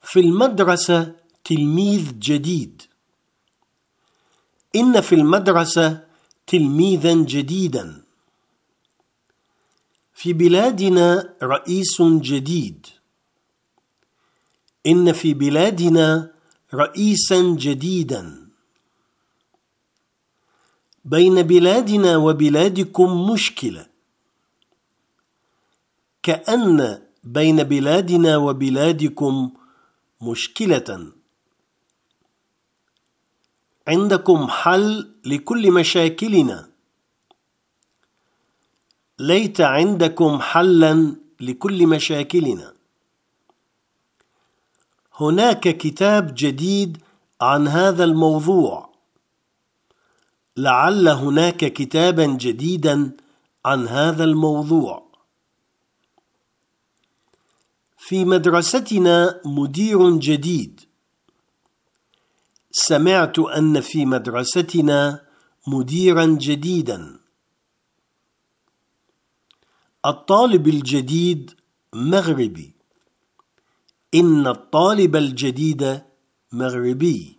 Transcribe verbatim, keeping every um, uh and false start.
في المدرسة تلميذ جديد. إن في المدرسة تلميذا جديدا. في بلادنا رئيس جديد. إن في بلادنا رئيسا جديدا. بين بلادنا وبلادكم مشكلة. كأن بين بلادنا وبلادكم مشكلة. عندكم حل لكل مشاكلنا. ليت عندكم حلا لكل مشاكلنا. هناك كتاب جديد عن هذا الموضوع. لعل هناك كتابا جديدا عن هذا الموضوع. في مدرستنا مدير جديد. سمعت أن في مدرستنا مديرا جديدا. الطالب الجديد مغربي. إن الطالب الجديد مغربي.